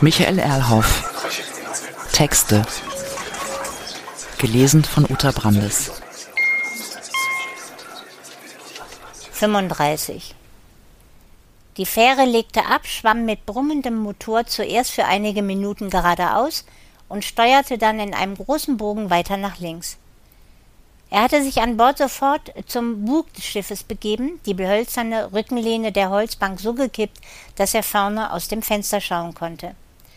Michael Erlhoff. Texte. Gelesen von Uta Brandes. 35. Die Fähre legte ab, schwamm mit brummendem Motor zuerst für einige Minuten geradeaus und steuerte dann in einem großen Bogen weiter nach links. Er hatte sich an Bord sofort zum Bug des Schiffes begeben, die behölzerne Rückenlehne der Holzbank so gekippt, dass er vorne aus dem Fenster schauen konnte.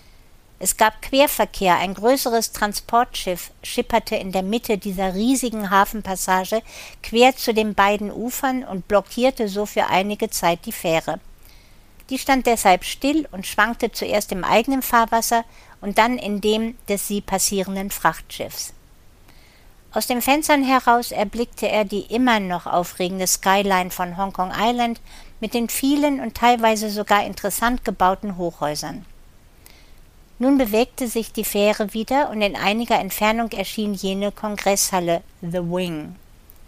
Es gab Querverkehr, ein größeres Transportschiff schipperte in der Mitte dieser riesigen Hafenpassage quer zu den beiden Ufern und blockierte so für einige Zeit die Fähre. Die stand deshalb still und schwankte zuerst im eigenen Fahrwasser und dann in dem des sie passierenden Frachtschiffs. Aus den Fenstern heraus erblickte er die immer noch aufregende Skyline von Hong Kong Island mit den vielen und teilweise sogar interessant gebauten Hochhäusern. Nun bewegte sich die Fähre wieder und in einiger Entfernung erschien jene Kongresshalle, The Wing.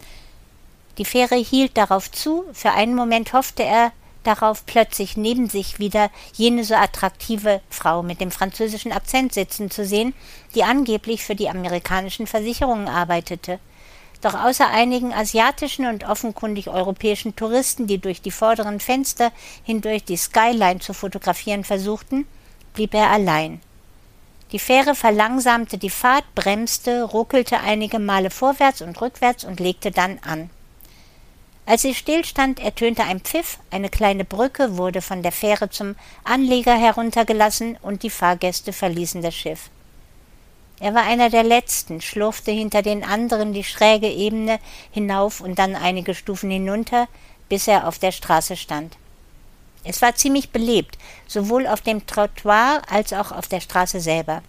Die Fähre hielt darauf zu, für einen Moment hoffte er darauf, plötzlich neben sich wieder jene so attraktive Frau mit dem französischen Akzent sitzen zu sehen, die angeblich für die amerikanischen Versicherungen arbeitete. Doch außer einigen asiatischen und offenkundig europäischen Touristen, die durch die vorderen Fenster hindurch die Skyline zu fotografieren versuchten, blieb er allein. Die Fähre verlangsamte die Fahrt, bremste, ruckelte einige Male vorwärts und rückwärts und legte dann an. Als sie stillstand, ertönte ein Pfiff, eine kleine Brücke wurde von der Fähre zum Anleger heruntergelassen und die Fahrgäste verließen das Schiff. Er war einer der Letzten, schlurfte hinter den anderen die schräge Ebene hinauf und dann einige Stufen hinunter, bis er auf der Straße stand. Es war ziemlich belebt, sowohl auf dem Trottoir als auch auf der Straße selber.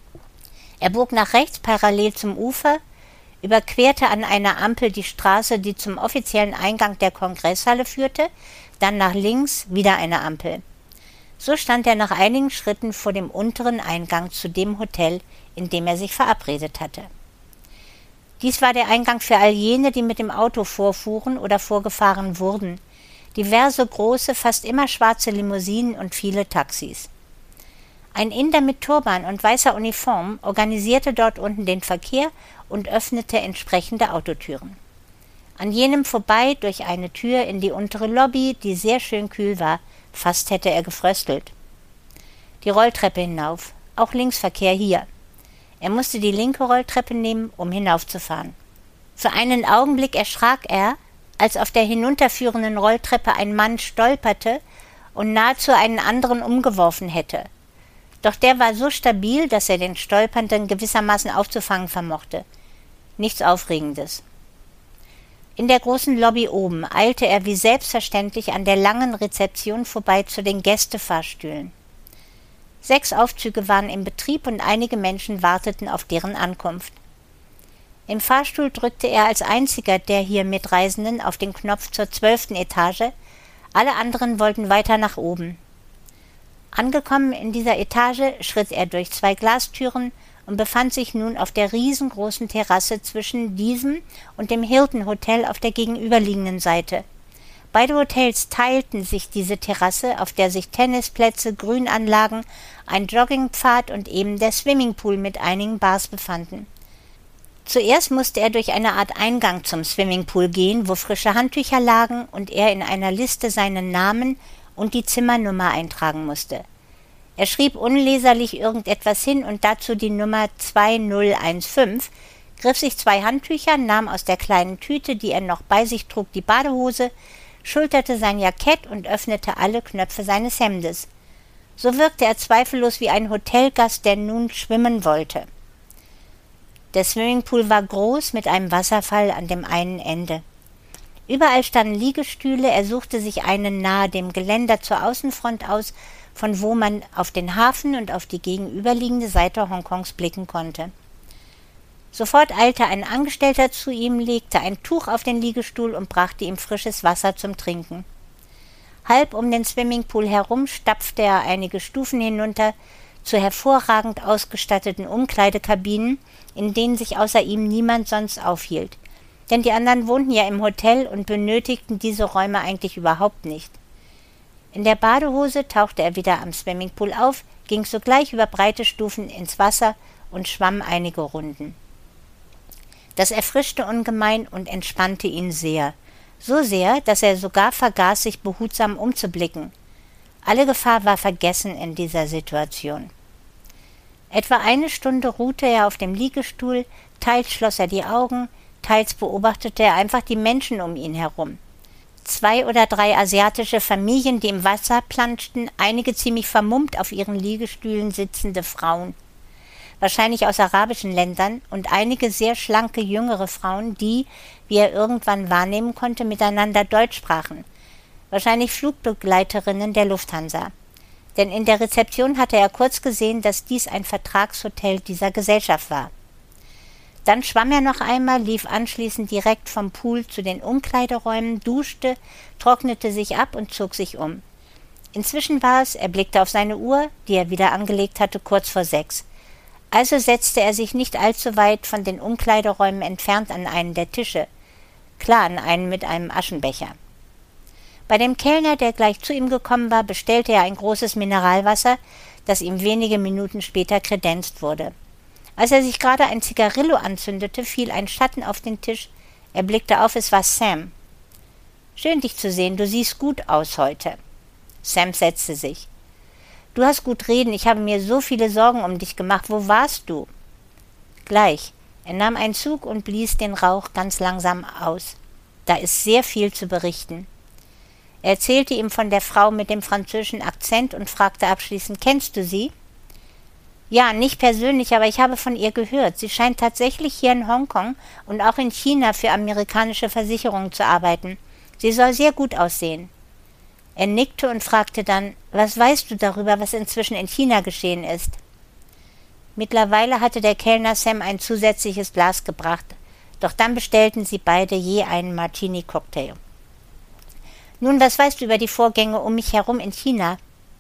Er bog nach rechts parallel zum Ufer, überquerte an einer Ampel die Straße, die zum offiziellen Eingang der Kongresshalle führte, dann nach links wieder eine Ampel. So stand er nach einigen Schritten vor dem unteren Eingang zu dem Hotel, in dem er sich verabredet hatte. Dies war der Eingang für all jene, die mit dem Auto vorfuhren oder vorgefahren wurden. Diverse große, fast immer schwarze Limousinen und viele Taxis. Ein Inder mit Turban und weißer Uniform organisierte dort unten den Verkehr und öffnete entsprechende Autotüren. An jenem vorbei durch eine Tür in die untere Lobby, die sehr schön kühl war, fast hätte er gefröstelt. Die Rolltreppe hinauf, auch Linksverkehr hier. Er musste die linke Rolltreppe nehmen, um hinaufzufahren. Für einen Augenblick erschrak er, als auf der hinunterführenden Rolltreppe ein Mann stolperte und nahezu einen anderen umgeworfen hätte. Doch der war so stabil, dass er den Stolpernden gewissermaßen aufzufangen vermochte. Nichts Aufregendes. In der großen Lobby oben eilte er wie selbstverständlich an der langen Rezeption vorbei zu den Gästefahrstühlen. 6 Aufzüge waren in Betrieb und einige Menschen warteten auf deren Ankunft. Im Fahrstuhl drückte er als einziger der hier Mitreisenden auf den Knopf zur 12. Etage, alle anderen wollten weiter nach oben. Angekommen in dieser Etage schritt er durch 2 Glastüren und befand sich nun auf der riesengroßen Terrasse zwischen diesem und dem Hilton Hotel auf der gegenüberliegenden Seite. Beide Hotels teilten sich diese Terrasse, auf der sich Tennisplätze, Grünanlagen, ein Joggingpfad und eben der Swimmingpool mit einigen Bars befanden. Zuerst musste er durch eine Art Eingang zum Swimmingpool gehen, wo frische Handtücher lagen und er in einer Liste seinen Namen und die Zimmernummer eintragen musste. Er schrieb unleserlich irgendetwas hin und dazu die Nummer 2015, griff sich 2 Handtücher, nahm aus der kleinen Tüte, die er noch bei sich trug, die Badehose, schulterte sein Jackett und öffnete alle Knöpfe seines Hemdes. So wirkte er zweifellos wie ein Hotelgast, der nun schwimmen wollte. Der Swimmingpool war groß mit einem Wasserfall an dem einen Ende. Überall standen Liegestühle, er suchte sich einen nahe dem Geländer zur Außenfront aus, von wo man auf den Hafen und auf die gegenüberliegende Seite Hongkongs blicken konnte. Sofort eilte ein Angestellter zu ihm, legte ein Tuch auf den Liegestuhl und brachte ihm frisches Wasser zum Trinken. Halb um den Swimmingpool herum stapfte er einige Stufen hinunter zu hervorragend ausgestatteten Umkleidekabinen, in denen sich außer ihm niemand sonst aufhielt. Denn die anderen wohnten ja im Hotel und benötigten diese Räume eigentlich überhaupt nicht. In der Badehose tauchte er wieder am Swimmingpool auf, ging sogleich über breite Stufen ins Wasser und schwamm einige Runden. Das erfrischte ungemein und entspannte ihn sehr. So sehr, dass er sogar vergaß, sich behutsam umzublicken. Alle Gefahr war vergessen in dieser Situation. Etwa eine Stunde ruhte er auf dem Liegestuhl, teils schloss er die Augen, teils beobachtete er einfach die Menschen um ihn herum. 2 oder 3 asiatische Familien, die im Wasser planschten, einige ziemlich vermummt auf ihren Liegestühlen sitzende Frauen, wahrscheinlich aus arabischen Ländern, und einige sehr schlanke jüngere Frauen, die, wie er irgendwann wahrnehmen konnte, miteinander Deutsch sprachen, wahrscheinlich Flugbegleiterinnen der Lufthansa. Denn in der Rezeption hatte er kurz gesehen, dass dies ein Vertragshotel dieser Gesellschaft war. Dann schwamm er noch einmal, lief anschließend direkt vom Pool zu den Umkleideräumen, duschte, trocknete sich ab und zog sich um. Inzwischen war es, er blickte auf seine Uhr, die er wieder angelegt hatte, kurz vor 6. Also setzte er sich nicht allzu weit von den Umkleideräumen entfernt an einen der Tische. Klar, an einen mit einem Aschenbecher. Bei dem Kellner, der gleich zu ihm gekommen war, bestellte er ein großes Mineralwasser, das ihm wenige Minuten später kredenzt wurde. Als er sich gerade ein Zigarillo anzündete, fiel ein Schatten auf den Tisch. Er blickte auf, es war Sam. »Schön, dich zu sehen, du siehst gut aus heute.« Sam setzte sich. »Du hast gut reden, ich habe mir so viele Sorgen um dich gemacht. Wo warst du?« »Gleich.« Er nahm einen Zug und blies den Rauch ganz langsam aus. »Da ist sehr viel zu berichten.« Er erzählte ihm von der Frau mit dem französischen Akzent und fragte abschließend, »Kennst du sie?« »Ja, nicht persönlich, aber ich habe von ihr gehört. Sie scheint tatsächlich hier in Hongkong und auch in China für amerikanische Versicherungen zu arbeiten. Sie soll sehr gut aussehen.« Er nickte und fragte dann, »Was weißt du darüber, was inzwischen in China geschehen ist?« Mittlerweile hatte der Kellner Sam ein zusätzliches Glas gebracht, doch dann bestellten sie beide je einen Martini-Cocktail. »Nun, was weißt du über die Vorgänge um mich herum in China?«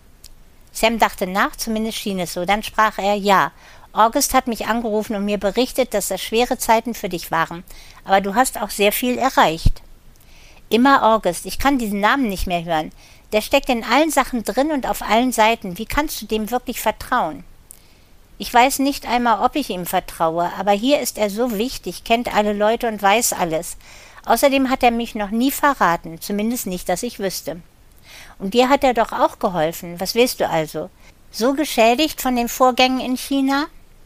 Sam dachte nach, zumindest schien es so. Dann sprach er, »Ja, August hat mich angerufen und mir berichtet, dass das schwere Zeiten für dich waren. Aber du hast auch sehr viel erreicht.« »Immer August, ich kann diesen Namen nicht mehr hören. Der steckt in allen Sachen drin und auf allen Seiten. Wie kannst du dem wirklich vertrauen?« »Ich weiß nicht einmal, ob ich ihm vertraue, aber hier ist er so wichtig, kennt alle Leute und weiß alles. Außerdem hat er mich noch nie verraten, zumindest nicht, dass ich wüsste.« »Und dir hat er doch auch geholfen. Was willst du also? So geschädigt von den Vorgängen in China?«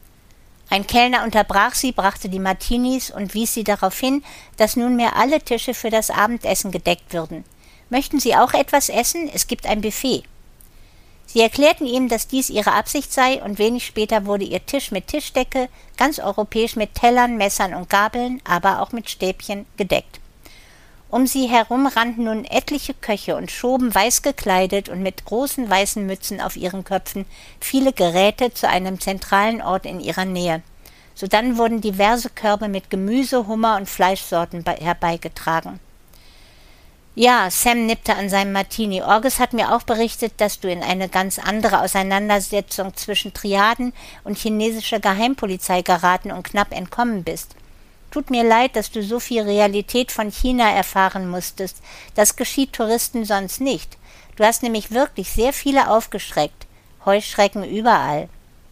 Ein Kellner unterbrach sie, brachte die Martinis und wies sie darauf hin, dass nunmehr alle Tische für das Abendessen gedeckt würden. »Möchten Sie auch etwas essen? Es gibt ein Buffet.« Sie erklärten ihm, dass dies ihre Absicht sei, und wenig später wurde ihr Tisch mit Tischdecke, ganz europäisch mit Tellern, Messern und Gabeln, aber auch mit Stäbchen, gedeckt. Um sie herum rannten nun etliche Köche und schoben weiß gekleidet und mit großen weißen Mützen auf ihren Köpfen viele Geräte zu einem zentralen Ort in ihrer Nähe. Sodann wurden diverse Körbe mit Gemüse, Hummer und Fleischsorten herbeigetragen. »Ja«, Sam nippte an seinem Martini, »August hat mir auch berichtet, dass du in eine ganz andere Auseinandersetzung zwischen Triaden und chinesischer Geheimpolizei geraten und knapp entkommen bist. Tut mir leid, dass du so viel Realität von China erfahren musstest. Das geschieht Touristen sonst nicht. Du hast nämlich wirklich sehr viele aufgeschreckt. Heuschrecken überall.«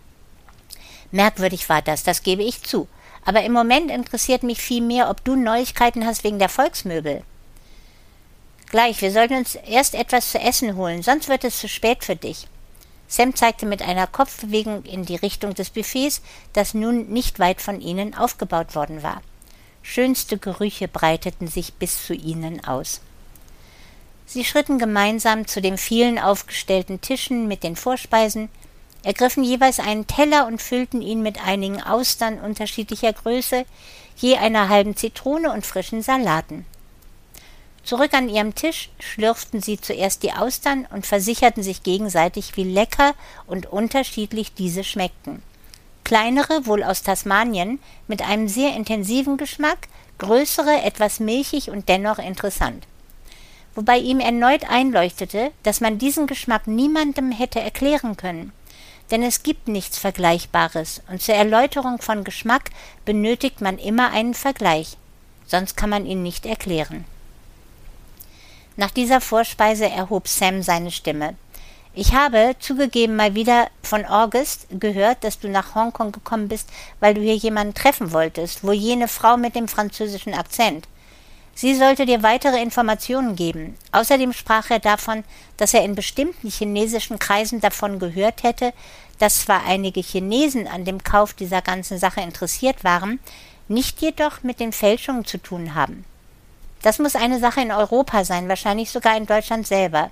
Merkwürdig war das, das gebe ich zu. Aber im Moment interessiert mich viel mehr, ob du Neuigkeiten hast wegen der Volksmöbel. »Gleich, wir sollten uns erst etwas zu essen holen, sonst wird es zu spät für dich.« Sam zeigte mit einer Kopfbewegung in die Richtung des Buffets, das nun nicht weit von ihnen aufgebaut worden war. Schönste Gerüche breiteten sich bis zu ihnen aus. Sie schritten gemeinsam zu den vielen aufgestellten Tischen mit den Vorspeisen, ergriffen jeweils einen Teller und füllten ihn mit einigen Austern unterschiedlicher Größe, je einer halben Zitrone und frischen Salaten. Zurück an ihrem Tisch schlürften sie zuerst die Austern und versicherten sich gegenseitig, wie lecker und unterschiedlich diese schmeckten. Kleinere, wohl aus Tasmanien, mit einem sehr intensiven Geschmack, größere, etwas milchig und dennoch interessant. Wobei ihm erneut einleuchtete, dass man diesen Geschmack niemandem hätte erklären können. Denn es gibt nichts Vergleichbares, und zur Erläuterung von Geschmack benötigt man immer einen Vergleich, sonst kann man ihn nicht erklären. Nach dieser Vorspeise erhob Sam seine Stimme. »Ich habe, zugegeben mal wieder, von August gehört, dass du nach Hongkong gekommen bist, weil du hier jemanden treffen wolltest, wohl jene Frau mit dem französischen Akzent. Sie sollte dir weitere Informationen geben. Außerdem sprach er davon, dass er in bestimmten chinesischen Kreisen davon gehört hätte, dass zwar einige Chinesen an dem Kauf dieser ganzen Sache interessiert waren, nicht jedoch mit den Fälschungen zu tun haben. Das muss eine Sache in Europa sein, wahrscheinlich sogar in Deutschland selber.«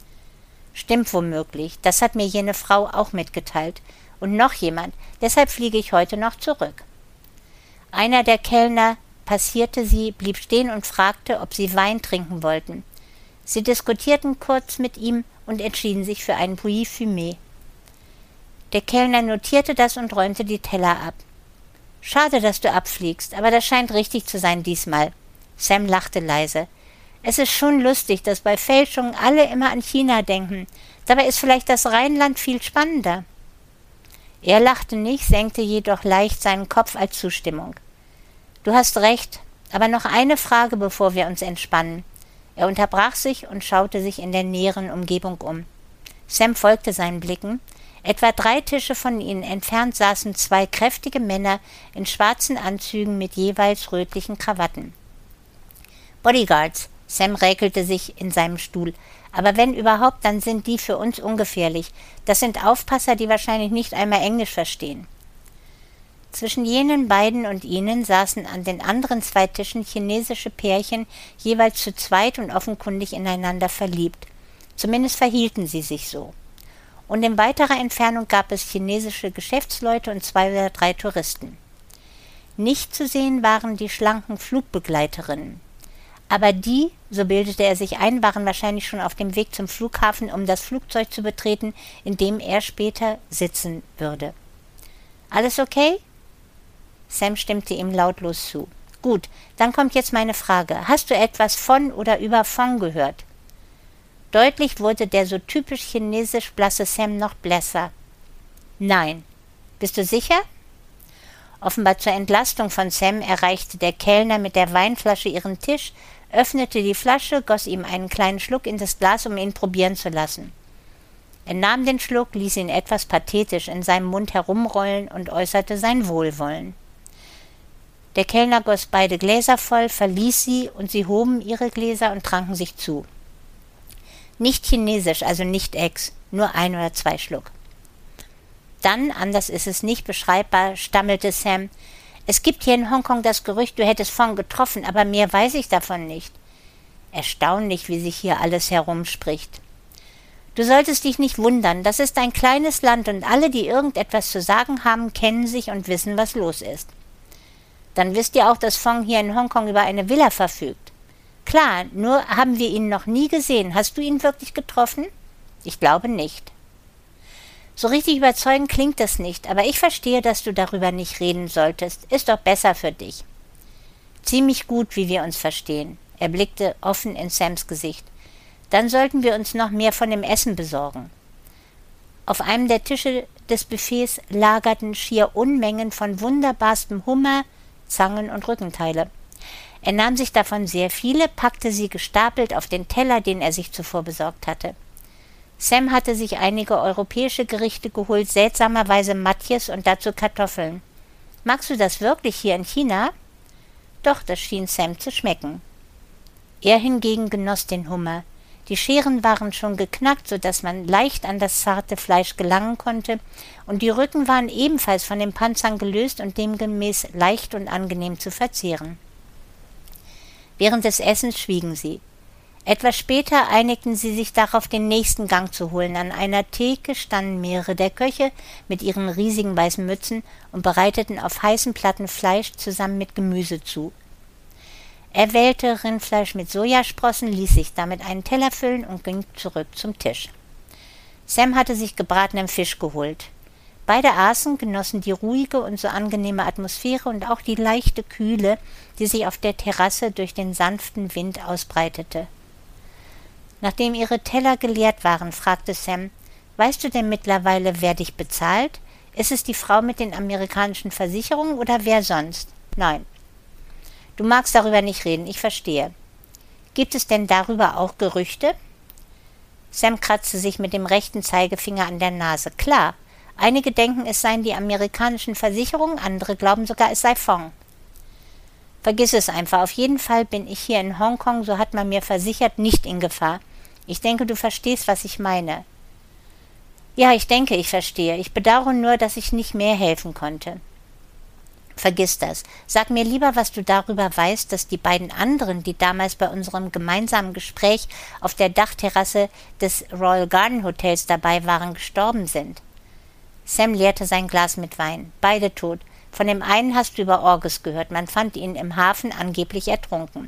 »Stimmt womöglich, das hat mir jene Frau auch mitgeteilt. Und noch jemand, deshalb fliege ich heute noch zurück.« Einer der Kellner passierte sie, blieb stehen und fragte, ob sie Wein trinken wollten. Sie diskutierten kurz mit ihm und entschieden sich für einen Bouillie fumé. Der Kellner notierte das und räumte die Teller ab. »Schade, dass du abfliegst, aber das scheint richtig zu sein diesmal.« Sam lachte leise. »Es ist schon lustig, dass bei Fälschungen alle immer an China denken. Dabei ist vielleicht das Rheinland viel spannender.« Er lachte nicht, senkte jedoch leicht seinen Kopf als Zustimmung. »Du hast recht, aber noch eine Frage, bevor wir uns entspannen.« Er unterbrach sich und schaute sich in der näheren Umgebung um. Sam folgte seinen Blicken. Etwa 3 Tische von ihnen entfernt saßen 2 kräftige Männer in schwarzen Anzügen mit jeweils rötlichen Krawatten. »Bodyguards«, Sam räkelte sich in seinem Stuhl. »Aber wenn überhaupt, dann sind die für uns ungefährlich. Das sind Aufpasser, die wahrscheinlich nicht einmal Englisch verstehen.« Zwischen jenen beiden und ihnen saßen an den anderen 2 Tischen chinesische Pärchen, jeweils zu zweit und offenkundig ineinander verliebt. Zumindest verhielten sie sich so. Und in weiterer Entfernung gab es chinesische Geschäftsleute und 2 oder 3 Touristen. Nicht zu sehen waren die schlanken Flugbegleiterinnen. Aber die, so bildete er sich ein, waren wahrscheinlich schon auf dem Weg zum Flughafen, um das Flugzeug zu betreten, in dem er später sitzen würde. »Alles okay?« Sam stimmte ihm lautlos zu. »Gut, dann kommt jetzt meine Frage. Hast du etwas von oder über Fong gehört?« Deutlich wurde der so typisch chinesisch blasse Sam noch blässer. »Nein. Bist du sicher?« Offenbar zur Entlastung von Sam erreichte der Kellner mit der Weinflasche ihren Tisch, öffnete die Flasche, goss ihm einen kleinen Schluck in das Glas, um ihn probieren zu lassen. Er nahm den Schluck, ließ ihn etwas pathetisch in seinem Mund herumrollen und äußerte sein Wohlwollen. Der Kellner goss beide Gläser voll, verließ sie, und sie hoben ihre Gläser und tranken sich zu. Nicht chinesisch, also nicht Ex, nur 1 oder 2 Schluck. Dann, anders ist es nicht beschreibbar, stammelte Sam, »Es gibt hier in Hongkong das Gerücht, du hättest Fong getroffen, aber mehr weiß ich davon nicht.« Erstaunlich, wie sich hier alles herumspricht. »Du solltest dich nicht wundern, das ist ein kleines Land und alle, die irgendetwas zu sagen haben, kennen sich und wissen, was los ist.« »Dann wisst ihr auch, dass Fong hier in Hongkong über eine Villa verfügt?« »Klar, nur haben wir ihn noch nie gesehen. Hast du ihn wirklich getroffen?« »Ich glaube nicht.« »So richtig überzeugend klingt das nicht, aber ich verstehe, dass du darüber nicht reden solltest. Ist doch besser für dich.« »Ziemlich gut, wie wir uns verstehen.« Er blickte offen in Sams Gesicht. »Dann sollten wir uns noch mehr von dem Essen besorgen.« Auf einem der Tische des Buffets lagerten schier Unmengen von wunderbarstem Hummer, Zangen und Rückenteile. Er nahm sich davon sehr viele, packte sie gestapelt auf den Teller, den er sich zuvor besorgt hatte. Sam hatte sich einige europäische Gerichte geholt, seltsamerweise Matjes und dazu Kartoffeln. »Magst du das wirklich hier in China?« Doch, das schien Sam zu schmecken. Er hingegen genoss den Hummer. Die Scheren waren schon geknackt, so dass man leicht an das zarte Fleisch gelangen konnte, und die Rücken waren ebenfalls von den Panzern gelöst und demgemäß leicht und angenehm zu verzehren. Während des Essens schwiegen sie. Etwas später einigten sie sich darauf, den nächsten Gang zu holen. An einer Theke standen mehrere der Köche mit ihren riesigen weißen Mützen und bereiteten auf heißen Platten Fleisch zusammen mit Gemüse zu. Er wählte Rindfleisch mit Sojasprossen, ließ sich damit einen Teller füllen und ging zurück zum Tisch. Sam hatte sich gebratenen Fisch geholt. Beide aßen, genossen die ruhige und so angenehme Atmosphäre und auch die leichte Kühle, die sich auf der Terrasse durch den sanften Wind ausbreitete. Nachdem ihre Teller geleert waren, fragte Sam, »Weißt du denn mittlerweile, wer dich bezahlt? Ist es die Frau mit den amerikanischen Versicherungen oder wer sonst?« »Nein.« »Du magst darüber nicht reden, ich verstehe.« Gibt es denn darüber auch Gerüchte? Sam kratzte sich mit dem rechten Zeigefinger an der Nase. Klar, einige denken, es seien die amerikanischen Versicherungen, andere glauben sogar, es sei Fong. Vergiss es einfach. Auf jeden Fall bin ich hier in Hongkong, so hat man mir versichert, nicht in Gefahr. Ich denke, du verstehst, was ich meine. Ja, ich denke, ich verstehe. Ich bedauere nur, dass ich nicht mehr helfen konnte. Vergiss das. Sag mir lieber, was du darüber weißt, dass die beiden anderen, die damals bei unserem gemeinsamen Gespräch auf der Dachterrasse des Royal Garden Hotels dabei waren, gestorben sind. Sam leerte sein Glas mit Wein. Beide tot. Von dem einen hast du über August gehört. Man fand ihn im Hafen angeblich ertrunken.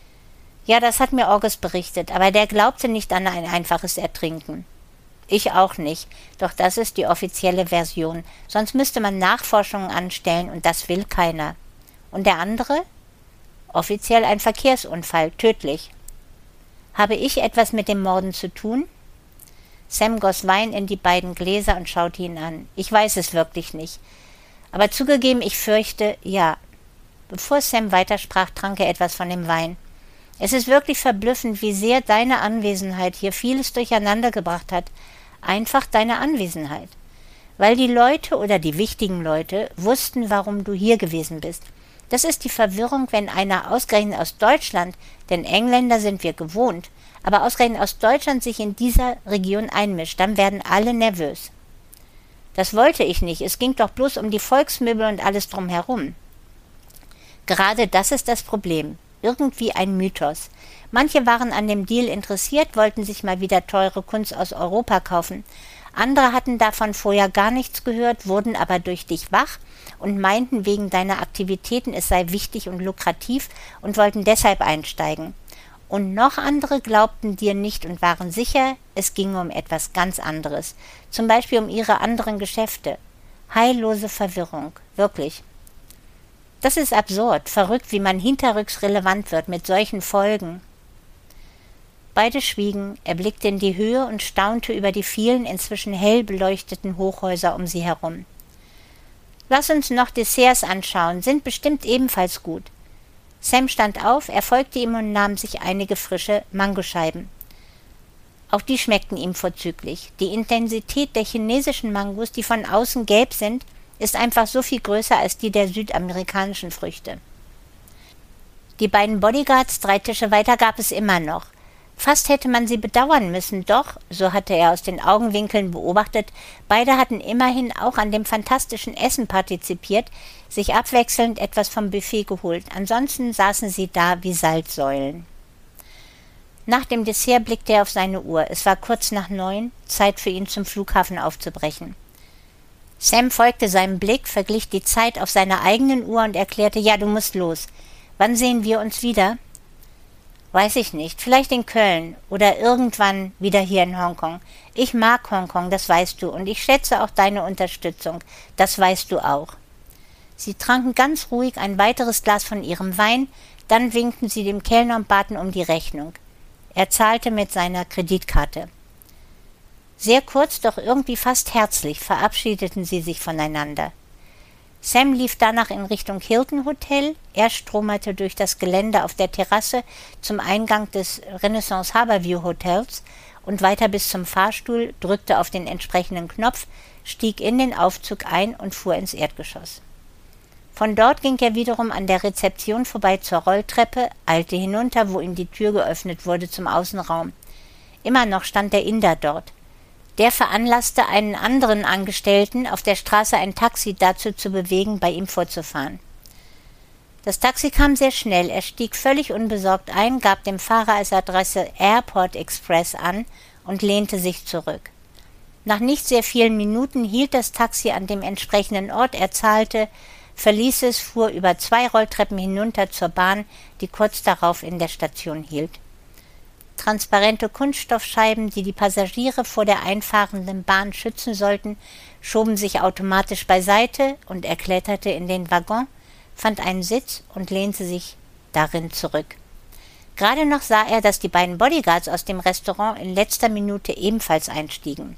Ja, das hat mir August berichtet, aber der glaubte nicht an ein einfaches Ertrinken. Ich auch nicht, doch das ist die offizielle Version. Sonst müsste man Nachforschungen anstellen und das will keiner. Und der andere? Offiziell ein Verkehrsunfall, tödlich. Habe ich etwas mit dem Morden zu tun? Sam goss Wein in die beiden Gläser und schaute ihn an. Ich weiß es wirklich nicht. Aber zugegeben, ich fürchte, ja. Bevor Sam weitersprach, trank er etwas von dem Wein. Es ist wirklich verblüffend, wie sehr deine Anwesenheit hier vieles durcheinander gebracht hat. Einfach deine Anwesenheit. Weil die Leute oder die wichtigen Leute wussten, warum du hier gewesen bist. Das ist die Verwirrung, wenn einer ausgerechnet aus Deutschland, denn Engländer sind wir gewohnt, aber ausgerechnet aus Deutschland sich in dieser Region einmischt, dann werden alle nervös. Das wollte ich nicht, es ging doch bloß um die Volksmöbel und alles drumherum. Gerade das ist das Problem. Irgendwie ein Mythos. Manche waren an dem Deal interessiert, wollten sich mal wieder teure Kunst aus Europa kaufen. Andere hatten davon vorher gar nichts gehört, wurden aber durch dich wach und meinten wegen deiner Aktivitäten, es sei wichtig und lukrativ und wollten deshalb einsteigen. Und noch andere glaubten dir nicht und waren sicher, es ginge um etwas ganz anderes. Zum Beispiel um ihre anderen Geschäfte. Heillose Verwirrung, wirklich. Das ist absurd, verrückt, wie man hinterrücks relevant wird mit solchen Folgen. Beide schwiegen, er blickte in die Höhe und staunte über die vielen inzwischen hell beleuchteten Hochhäuser um sie herum. Lass uns noch Desserts anschauen, sind bestimmt ebenfalls gut. Sam stand auf, er folgte ihm und nahm sich einige frische Mangoscheiben. Auch die schmeckten ihm vorzüglich. Die Intensität der chinesischen Mangos, die von außen gelb sind, ist einfach so viel größer als die der südamerikanischen Früchte. Die beiden Bodyguards 3 Tische weiter gab es immer noch. Fast hätte man sie bedauern müssen, doch, so hatte er aus den Augenwinkeln beobachtet, beide hatten immerhin auch an dem fantastischen Essen partizipiert, sich abwechselnd etwas vom Buffet geholt. Ansonsten saßen sie da wie Salzsäulen. Nach dem Dessert blickte er auf seine Uhr. Es war kurz nach 9, Zeit für ihn zum Flughafen aufzubrechen. Sam folgte seinem Blick, verglich die Zeit auf seiner eigenen Uhr und erklärte, ja, du musst los. Wann sehen wir uns wieder? Weiß ich nicht, vielleicht in Köln oder irgendwann wieder hier in Hongkong. Ich mag Hongkong, das weißt du, und ich schätze auch deine Unterstützung, das weißt du auch. Sie tranken ganz ruhig ein weiteres Glas von ihrem Wein, dann winkten sie dem Kellner und baten um die Rechnung. Er zahlte mit seiner Kreditkarte. Sehr kurz, doch irgendwie fast herzlich verabschiedeten sie sich voneinander. Sam lief danach in Richtung Hilton Hotel, er stromerte durch das Gelände auf der Terrasse zum Eingang des Renaissance Harbourview Hotels und weiter bis zum Fahrstuhl, drückte auf den entsprechenden Knopf, stieg in den Aufzug ein und fuhr ins Erdgeschoss. Von dort ging er wiederum an der Rezeption vorbei zur Rolltreppe, eilte hinunter, wo ihm die Tür geöffnet wurde zum Außenraum. Immer noch stand der Inder dort. Der veranlasste einen anderen Angestellten, auf der Straße ein Taxi dazu zu bewegen, bei ihm vorzufahren. Das Taxi kam sehr schnell, er stieg völlig unbesorgt ein, gab dem Fahrer als Adresse Airport Express an und lehnte sich zurück. Nach nicht sehr vielen Minuten hielt das Taxi an dem entsprechenden Ort, er zahlte, verließ es, fuhr über 2 Rolltreppen hinunter zur Bahn, die kurz darauf in der Station hielt. Transparente Kunststoffscheiben, die die Passagiere vor der einfahrenden Bahn schützen sollten, schoben sich automatisch beiseite und er kletterte in den Waggon, fand einen Sitz und lehnte sich darin zurück. Gerade noch sah er, dass die beiden Bodyguards aus dem Restaurant in letzter Minute ebenfalls einstiegen.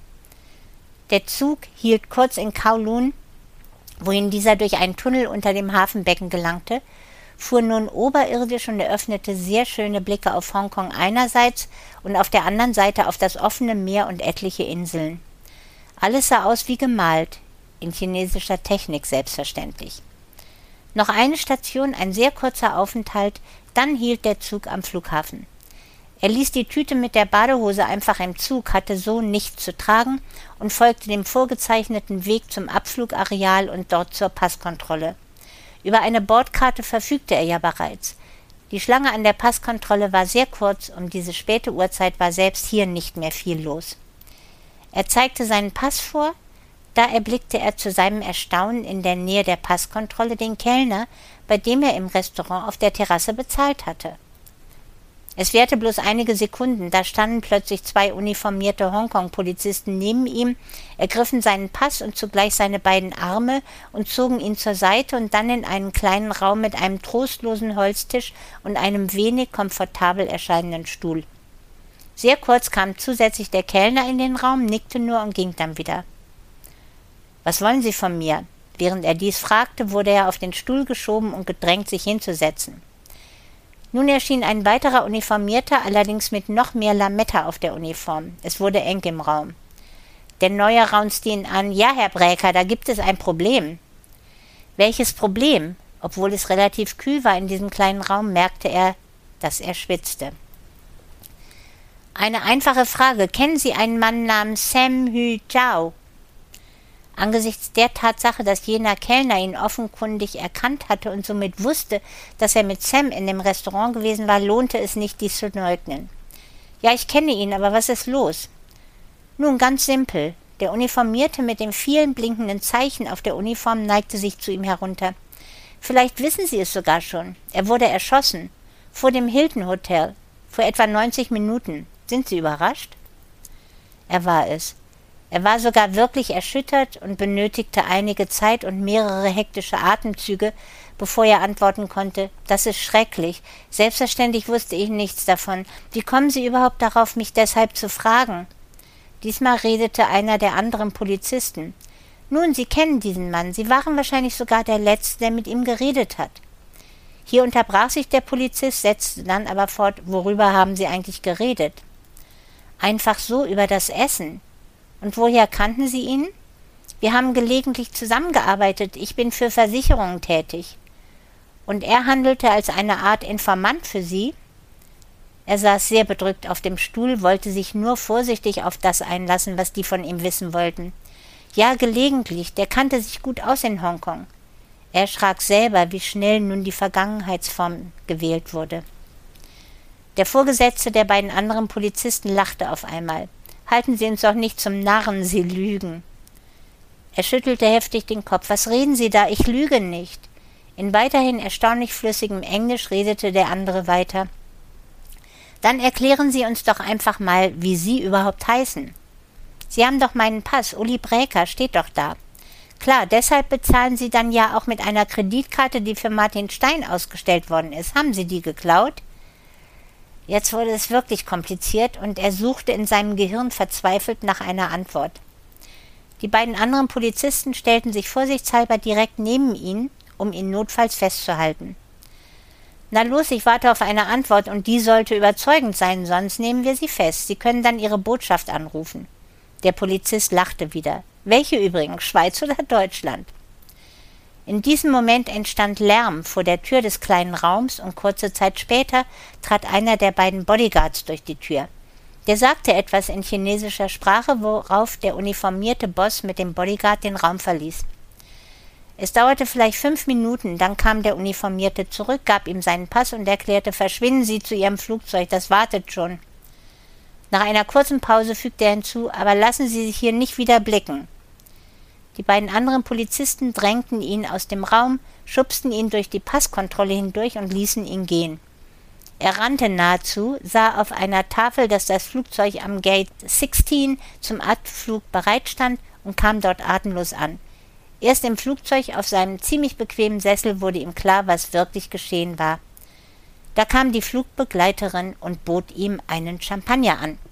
Der Zug hielt kurz in Kowloon, wohin dieser durch einen Tunnel unter dem Hafenbecken gelangte, fuhr nun oberirdisch und eröffnete sehr schöne Blicke auf Hongkong einerseits und auf der anderen Seite auf das offene Meer und etliche Inseln. Alles sah aus wie gemalt, in chinesischer Technik selbstverständlich. Noch eine Station, ein sehr kurzer Aufenthalt, dann hielt der Zug am Flughafen. Er ließ die Tüte mit der Badehose einfach im Zug, hatte so nichts zu tragen und folgte dem vorgezeichneten Weg zum Abflugareal und dort zur Passkontrolle. Über eine Bordkarte verfügte er ja bereits. Die Schlange an der Passkontrolle war sehr kurz, um diese späte Uhrzeit war selbst hier nicht mehr viel los. Er zeigte seinen Pass vor, da erblickte er zu seinem Erstaunen in der Nähe der Passkontrolle den Kellner, bei dem er im Restaurant auf der Terrasse bezahlt hatte. Es währte bloß einige Sekunden, da standen plötzlich 2 uniformierte Hongkong-Polizisten neben ihm, ergriffen seinen Pass und zugleich seine beiden Arme und zogen ihn zur Seite und dann in einen kleinen Raum mit einem trostlosen Holztisch und einem wenig komfortabel erscheinenden Stuhl. Sehr kurz kam zusätzlich der Kellner in den Raum, nickte nur und ging dann wieder. »Was wollen Sie von mir?« Während er dies fragte, wurde er auf den Stuhl geschoben und gedrängt, sich hinzusetzen. Nun erschien ein weiterer Uniformierter, allerdings mit noch mehr Lametta auf der Uniform. Es wurde eng im Raum. Der Neue raunzte ihn an. »Ja, Herr Bräker, da gibt es ein Problem.« »Welches Problem?« Obwohl es relativ kühl war in diesem kleinen Raum, merkte er, dass er schwitzte. »Eine einfache Frage. Kennen Sie einen Mann namens Sam Hu Zhao?« Angesichts der Tatsache, dass jener Kellner ihn offenkundig erkannt hatte und somit wusste, dass er mit Sam in dem Restaurant gewesen war, lohnte es nicht, dies zu leugnen. »Ja, ich kenne ihn, aber was ist los?« »Nun, ganz simpel. Der Uniformierte mit den vielen blinkenden Zeichen auf der Uniform neigte sich zu ihm herunter. Vielleicht wissen Sie es sogar schon. Er wurde erschossen. Vor dem Hilton Hotel. Vor etwa 90 Minuten. Sind Sie überrascht?« Er war es. Er war sogar wirklich erschüttert und benötigte einige Zeit und mehrere hektische Atemzüge, bevor er antworten konnte. »Das ist schrecklich. Selbstverständlich wusste ich nichts davon. Wie kommen Sie überhaupt darauf, mich deshalb zu fragen?« Diesmal redete einer der anderen Polizisten. »Nun, Sie kennen diesen Mann. Sie waren wahrscheinlich sogar der Letzte, der mit ihm geredet hat.« Hier unterbrach sich der Polizist, setzte dann aber fort, »Worüber haben Sie eigentlich geredet?« »Einfach so, über das Essen.« »Und woher kannten Sie ihn?« »Wir haben gelegentlich zusammengearbeitet. Ich bin für Versicherungen tätig.« »Und er handelte als eine Art Informant für Sie?« Er saß sehr bedrückt auf dem Stuhl, wollte sich nur vorsichtig auf das einlassen, was die von ihm wissen wollten. »Ja, gelegentlich. Der kannte sich gut aus in Hongkong.« Er erschrak selber, wie schnell nun die Vergangenheitsform gewählt wurde. Der Vorgesetzte der beiden anderen Polizisten lachte auf einmal. »Halten Sie uns doch nicht zum Narren, Sie lügen.« Er schüttelte heftig den Kopf. »Was reden Sie da? Ich lüge nicht.« In weiterhin erstaunlich flüssigem Englisch redete der andere weiter. »Dann erklären Sie uns doch einfach mal, wie Sie überhaupt heißen. Sie haben doch meinen Pass, Uli Bräker, steht doch da. Klar, deshalb bezahlen Sie dann ja auch mit einer Kreditkarte, die für Martin Stein ausgestellt worden ist. Haben Sie die geklaut?« Jetzt wurde es wirklich kompliziert und er suchte in seinem Gehirn verzweifelt nach einer Antwort. Die beiden anderen Polizisten stellten sich vorsichtshalber direkt neben ihn, um ihn notfalls festzuhalten. »Na los, ich warte auf eine Antwort und die sollte überzeugend sein, sonst nehmen wir Sie fest. Sie können dann Ihre Botschaft anrufen.« Der Polizist lachte wieder. »Welche übrigens, Schweiz oder Deutschland?« In diesem Moment entstand Lärm vor der Tür des kleinen Raums und kurze Zeit später trat einer der beiden Bodyguards durch die Tür. Der sagte etwas in chinesischer Sprache, worauf der uniformierte Boss mit dem Bodyguard den Raum verließ. Es dauerte vielleicht 5 Minuten, dann kam der Uniformierte zurück, gab ihm seinen Pass und erklärte, »Verschwinden Sie zu Ihrem Flugzeug, das wartet schon.« Nach einer kurzen Pause fügte er hinzu, »Aber lassen Sie sich hier nicht wieder blicken.« Die beiden anderen Polizisten drängten ihn aus dem Raum, schubsten ihn durch die Passkontrolle hindurch und ließen ihn gehen. Er rannte nahezu, sah auf einer Tafel, dass das Flugzeug am Gate 16 zum Abflug bereitstand und kam dort atemlos an. Erst im Flugzeug auf seinem ziemlich bequemen Sessel wurde ihm klar, was wirklich geschehen war. Da kam die Flugbegleiterin und bot ihm einen Champagner an.